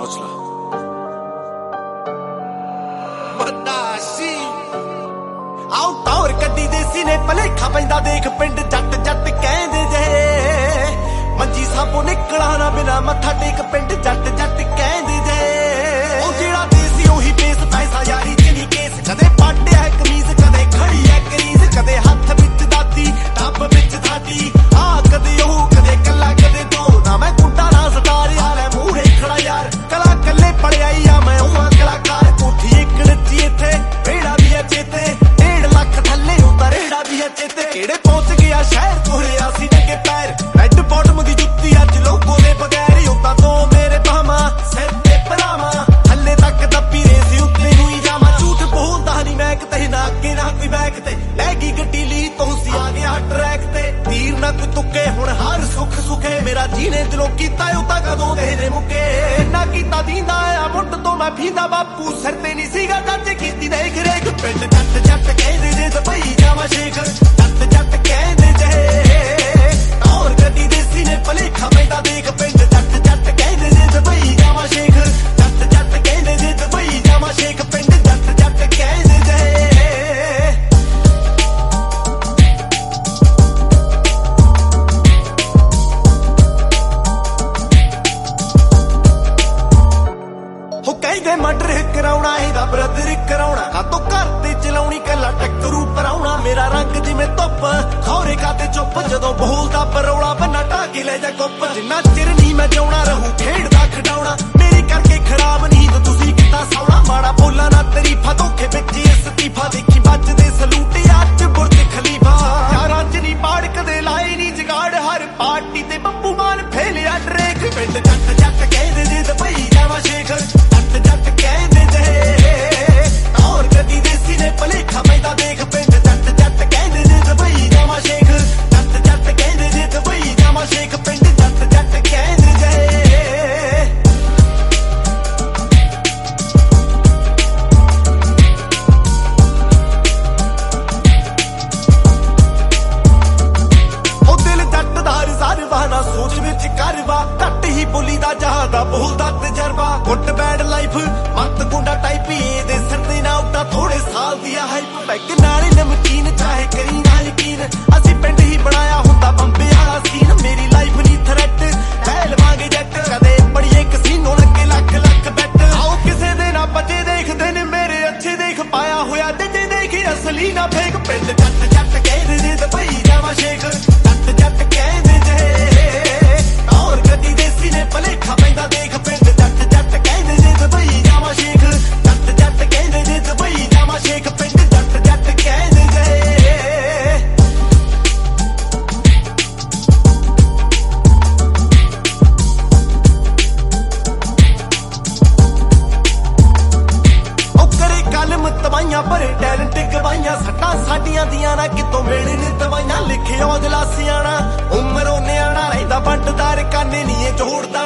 हौसला। आउट और कड्डी देसी ने भलेखा पैंदा देख पिंड जट जट कहंदे जे मंजी साबो निकला ना बिना मत्था टेक पिंड जट जट कहंदे जे ओ जेड़ा देसी ओही बेस पैसा यारी च नहीं केस कदे पाटिया है कमीज कदे खड़ी है करीज कदे हाथ विच दाती टब विच धाती आ कदे ओ कदे कल्ला कदे दो ना मैं कुंडा ना सटार यार है मूहरे खड़ा यार कला कल्ले पड़िया आ मैं उहां कलाकार कोठी एक नची इथे बेड़ा भी है चेते चेते केड़े पहुंच गया शहर कोहरे आसी ने के पैर रेड बॉटम दी जुत्ती अज लोगों ने बगैर होता तो मेरे पामा सिर ते परामा हल्ले तक दबी रेसी उत्ते हुई जामा झूठ बोलदा नहीं मैं किते ना अगे ना कोई बैक ते लैगी गड्डी ली तो सी आ गया ट्रैक ते तीर ना कोई तुके हुण हर सुख सुखे मेरा जीने दिलों कीता उता कदों देने मुके ना कीता दींदा आ मुंड तो मैं भींदा बापू सिर ते नहीं सीगा चाचे कीती देख रेख पिंड जट जट कहदे जे दबई जावा शेख जट जट कहंदे जे और गड्डी देसी ने भलेखा पैंदा देख पिंड जट जट कहंदे जे दबई जावा शेख जट जट कहंदे जे दबई जावा शेख पिंड जट जट कहंदे जे हो कहंदे मर्डर कराउणा एदा ब्रदर कराउणा कातों घर ते चलाउणी कला टक्करू पराउणा मेरा रंग जिवें धुप खौरे खाते चुप जदों बोलदा परौला बन्ना ढाके ले जा गुप जिन्ना चिर नहीं मैं जिउणा रहूं खेडदा खडाउणा मेरी करके खराब नींद तुसीं किता सौणा माड़ा बोला ना तरीफा धोखे विच इस्तीफा देखी बजदे सलूट अज बुर्ज खलीफा यारां च नहीं पाड़ कदे लाए नहीं जगाड़ हर पार्टी ते बब्बू मान फेलिया ट्रेक पिंड जट जट कहंदे जे दबई जावा शेख जट जट कहंदे जे और गड्डी देसी ने भलेखा पैंदा देख पिंड जट जट कहंदे जे दबई जावा शेख जट जट कहंदे जे दबई जावा शेख पिंड जट जट कहंदे जे ओ दिल जट दा रिजर्वा ना सोच विच करवा घट ही बोली दा जहादा बोलदा तजर्बा गुੱਟ बैड लाइफ मत गुंडा टाइप ये सिर ते ना उठा थोड़े साल दिया हाइप बैग नाले नमकीन चाहे करी ना यकीन असी पिंड ही बनाया हुंदा बंबे वाला सीन मेरी लाइफ नी थ्रेट ले लवांगे जट कदे बड़िए कसीनो लगे लख लख बैट आओ किसे दे ना बचे देखदे ने मेरे अच्छे देख पाया होया जे देखी असली ना फेक पिंड जट जट कहदे जे दबई जावा शेख जट जट कहदे जे और गड्डी देसी ने भलेखा पैंदा देख पिंड जट जट कहदे जे दबई जावा शेख जट जट कहदे जे दबई जावा शेख पिंड जट जट कहदे जे तबाइयां भरे टैलेंट गवाइयां सट्टां साडियां दियां ना कितों मेले ने दवाइयां लिखे औजला सियाणा उमर ओ न्याणा रहिंदा बंडदार काने नी जोड़दा